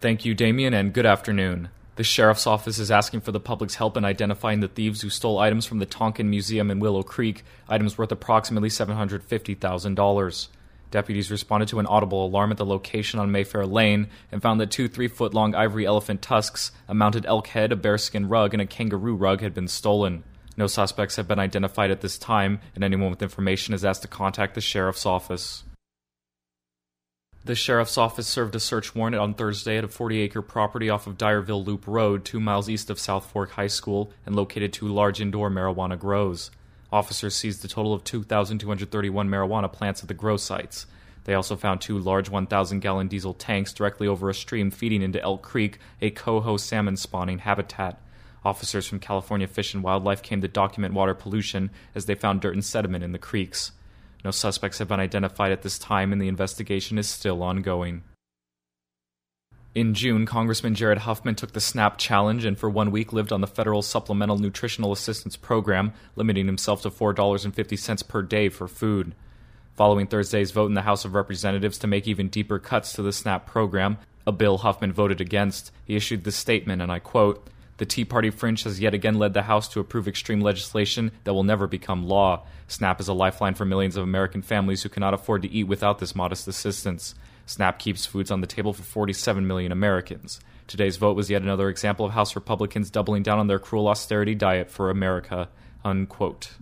Thank you, Damien, and good afternoon. The Sheriff's Office is asking for the public's help in identifying the thieves who stole items from the Tonkin Museum in Willow Creek, items worth approximately $750,000. Deputies responded to an audible alarm at the location on Mayfair Lane and found that 2 3-foot-long ivory elephant tusks, a mounted elk head, a bearskin rug, and a kangaroo rug had been stolen. No suspects have been identified at this time, and anyone with information is asked to contact the Sheriff's Office. The Sheriff's Office served a search warrant on Thursday at a 40-acre property off of Dyerville Loop Road, 2 miles east of South Fork High School, and located 2 large indoor marijuana grows. Officers seized a total of 2,231 marijuana plants at the grow sites. They also found 2 large 1,000-gallon diesel tanks directly over a stream feeding into Elk Creek, a coho salmon spawning habitat. Officers from California Fish and Wildlife came to document water pollution as they found dirt and sediment in the creeks. No suspects have been identified at this time, and the investigation is still ongoing. In June, Congressman Jared Huffman took the SNAP challenge and for 1 week lived on the federal Supplemental Nutritional Assistance Program, limiting himself to $4.50 per day for food. Following Thursday's vote in the House of Representatives to make even deeper cuts to the SNAP program, a bill Huffman voted against, he issued this statement, and I quote, "The Tea Party fringe has yet again led the House to approve extreme legislation that will never become law. SNAP is a lifeline for millions of American families who cannot afford to eat without this modest assistance. SNAP keeps foods on the table for 47 million Americans. Today's vote was yet another example of House Republicans doubling down on their cruel austerity diet for America." Unquote.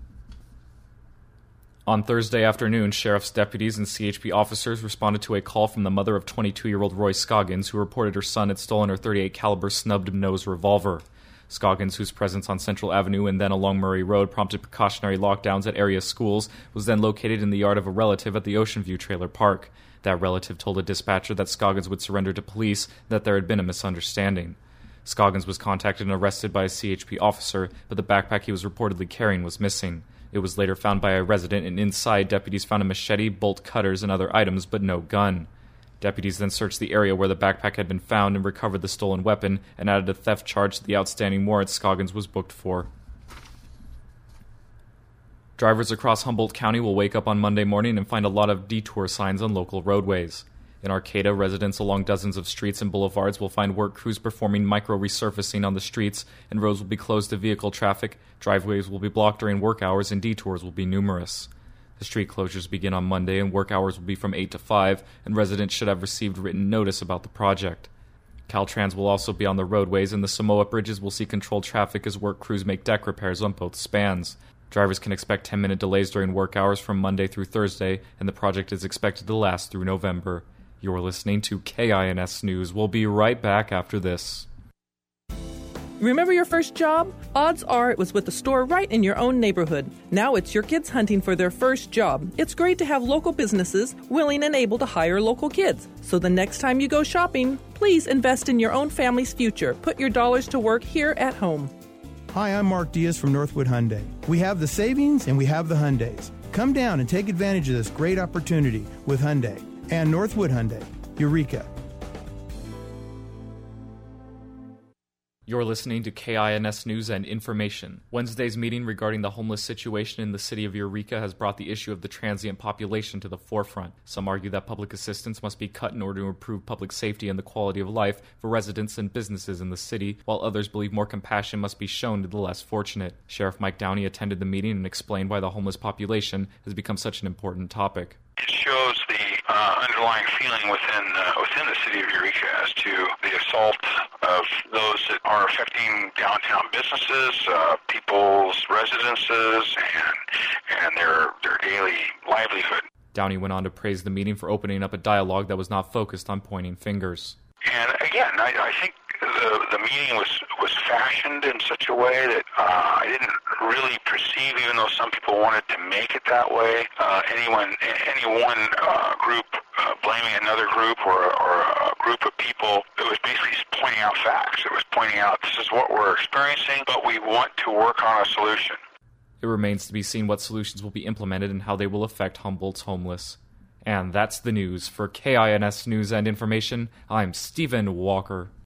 On Thursday afternoon, sheriff's deputies and CHP officers responded to a call from the mother of 22-year-old Roy Scoggins, who reported her son had stolen her .38 caliber snubbed-nose revolver. Scoggins, whose presence on Central Avenue and then along Murray Road prompted precautionary lockdowns at area schools, was then located in the yard of a relative at the Ocean View Trailer Park. That relative told a dispatcher that Scoggins would surrender to police and that there had been a misunderstanding. Scoggins was contacted and arrested by a CHP officer, but the backpack he was reportedly carrying was missing. It was later found by a resident, and inside, deputies found a machete, bolt cutters, and other items, but no gun. Deputies then searched the area where the backpack had been found and recovered the stolen weapon, and added a theft charge to the outstanding warrant Scoggins was booked for. Drivers across Humboldt County will wake up on Monday morning and find a lot of detour signs on local roadways. In Arcata, residents along dozens of streets and boulevards will find work crews performing micro-resurfacing on the streets, and roads will be closed to vehicle traffic, driveways will be blocked during work hours, and detours will be numerous. The street closures begin on Monday, and work hours will be from 8 to 5, and residents should have received written notice about the project. Caltrans will also be on the roadways, and the Samoa bridges will see controlled traffic as work crews make deck repairs on both spans. Drivers can expect 10-minute delays during work hours from Monday through Thursday, and the project is expected to last through November. You're listening to KINS News. We'll be right back after this. Remember your first job? Odds are it was with a store right in your own neighborhood. Now it's your kids hunting for their first job. It's great to have local businesses willing and able to hire local kids. So the next time you go shopping, please invest in your own family's future. Put your dollars to work here at home. Hi, I'm Mark Diaz from Northwood Hyundai. We have the savings and we have the Hyundais. Come down and take advantage of this great opportunity with Hyundai and Northwood Hyundai, Eureka. You're listening to KINS News and Information. Wednesday's meeting regarding the homeless situation in the city of Eureka has brought the issue of the transient population to the forefront. Some argue that public assistance must be cut in order to improve public safety and the quality of life for residents and businesses in the city, while others believe more compassion must be shown to the less fortunate. Sheriff Mike Downey attended the meeting and explained why the homeless population has become such an important topic. It shows the underlying feeling within the city of Eureka as to the assault of those that are affecting downtown businesses, people's residences, and their daily livelihood. Downey went on to praise the meeting for opening up a dialogue that was not focused on pointing fingers. And again, I think the meeting was fashioned in such a way that I didn't really perceive, even though some people wanted to make it that way, any one group blaming another group or a group of people. It was basically pointing out facts. It was pointing out this is what we're experiencing, but we want to work on a solution. It remains to be seen what solutions will be implemented and how they will affect Humboldt's homeless. And that's the news. For KINS News and Information, I'm Stephen Walker.